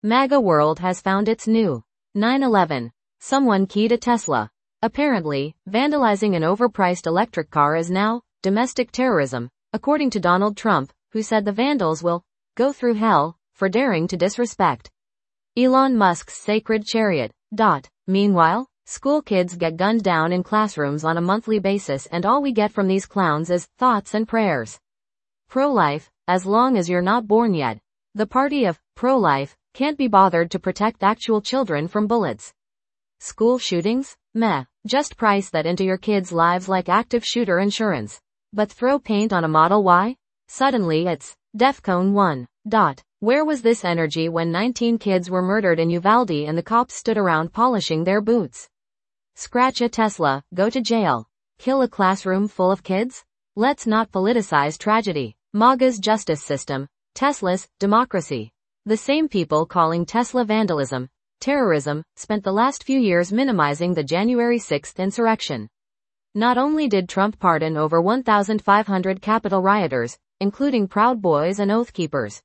MAGA world has found its new 9/11. Someone keyed a Tesla. Apparently, vandalizing an overpriced electric car is now domestic terrorism, according to Donald Trump, who said the vandals will go through hell for daring to disrespect Elon Musk's sacred chariot. Meanwhile, school kids get gunned down in classrooms on a monthly basis, and all we get from these clowns is thoughts and prayers. Pro-life, as long as you're not born yet. The party of pro-life can't be bothered to protect actual children from bullets. School shootings? Meh. Just price that into your kids' lives like active shooter insurance. But throw paint on a Model Y? Suddenly it's DEFCON 1. Where was this energy when 19 kids were murdered in Uvalde and the cops stood around polishing their boots? Scratch a Tesla, go to jail. Kill a classroom full of kids? Let's not politicize tragedy. MAGA's justice system, Tesla's democracy. The same people calling Tesla vandalism, terrorism, spent the last few years minimizing the January 6th insurrection. Not only did Trump pardon over 1,500 Capitol rioters, including Proud Boys and Oath Keepers,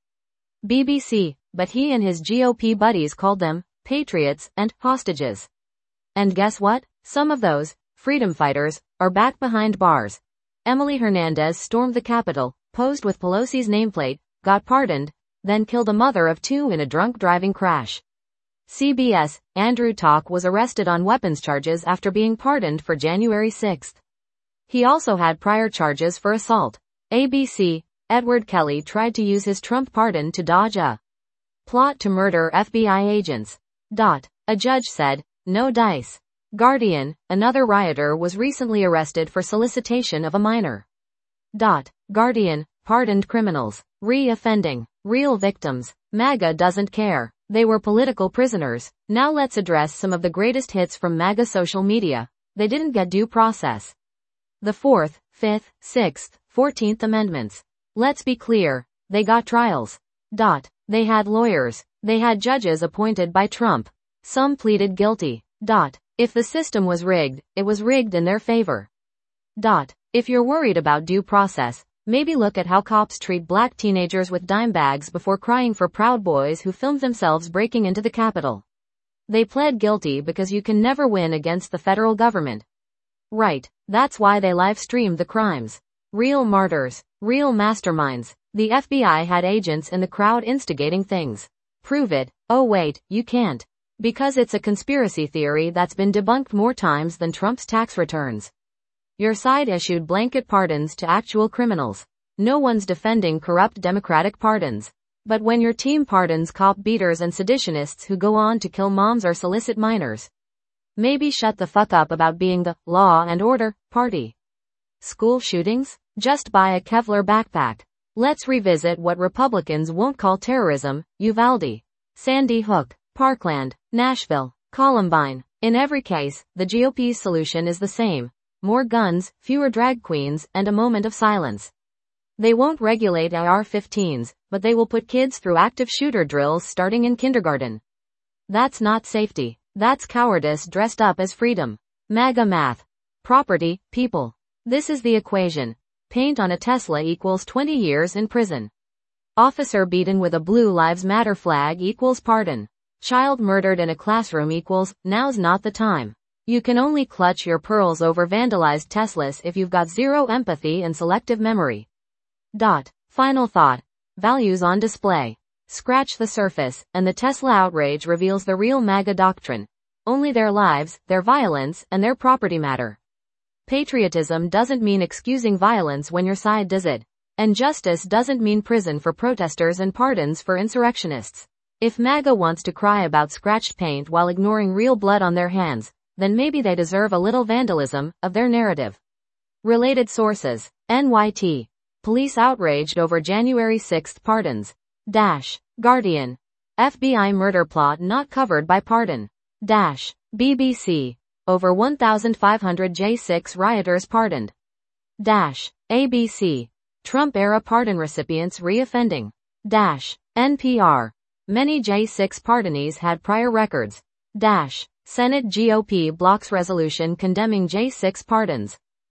BBC, but he and his GOP buddies called them patriots and hostages. And guess what? Some of those freedom fighters are back behind bars. Emily Hernandez stormed the Capitol, posed with Pelosi's nameplate, got pardoned, then killed a mother of two in a drunk driving crash. CBS, Andrew Tok was arrested on weapons charges after being pardoned for January 6th. He also had prior charges for assault. ABC, Edward Kelly tried to use his Trump pardon to dodge a plot to murder FBI agents. A judge said, no dice. Guardian, another rioter was recently arrested for solicitation of a minor. Guardian, pardoned criminals, re-offending, real victims. MAGA doesn't care. They were political prisoners. Now let's address some of the greatest hits from MAGA social media. They didn't get due process. The 4th, 5th, 6th, 14th Amendments. Let's be clear. They got trials. They had lawyers. They had judges appointed by Trump. Some pleaded guilty. If the system was rigged, it was rigged in their favor. If you're worried about due process, maybe look at how cops treat black teenagers with dime bags before crying for Proud Boys who filmed themselves breaking into the Capitol. They pled guilty because you can never win against the federal government. Right, that's why they live-streamed the crimes. Real martyrs, real masterminds. The FBI had agents in the crowd instigating things. Prove it. Oh wait, you can't. Because it's a conspiracy theory that's been debunked more times than Trump's tax returns. Your side issued blanket pardons to actual criminals. No one's defending corrupt Democratic pardons. But when your team pardons cop beaters and seditionists who go on to kill moms or solicit minors, maybe shut the fuck up about being the law and order party. School shootings? Just buy a Kevlar backpack. Let's revisit what Republicans won't call terrorism: Uvalde, Sandy Hook, Parkland, Nashville, Columbine. In every case, the GOP's solution is the same. More guns, fewer drag queens, and a moment of silence. They won't regulate AR-15s, but they will put kids through active shooter drills starting in kindergarten. That's not safety. That's cowardice dressed up as freedom. MAGA math. Property, people. This is the equation. Paint on a Tesla equals 20 years in prison. Officer beaten with a Blue Lives Matter flag equals pardon. Child murdered in a classroom equals, now's not the time. You can only clutch your pearls over vandalized Teslas if you've got zero empathy and selective memory. Final thought. Values on display. Scratch the surface, and the Tesla outrage reveals the real MAGA doctrine. Only their lives, their violence, and their property matter. Patriotism doesn't mean excusing violence when your side does it. And justice doesn't mean prison for protesters and pardons for insurrectionists. If MAGA wants to cry about scratched paint while ignoring real blood on their hands, then maybe they deserve a little vandalism of their narrative. Related sources. NYT. Police outraged over January 6th pardons. Guardian. FBI murder plot not covered by pardon. BBC. Over 1,500 J6 rioters pardoned. ABC. Trump-era pardon recipients re-offending. NPR. Many J6 pardonees had prior records. Senate GOP blocks resolution condemning J6 pardons.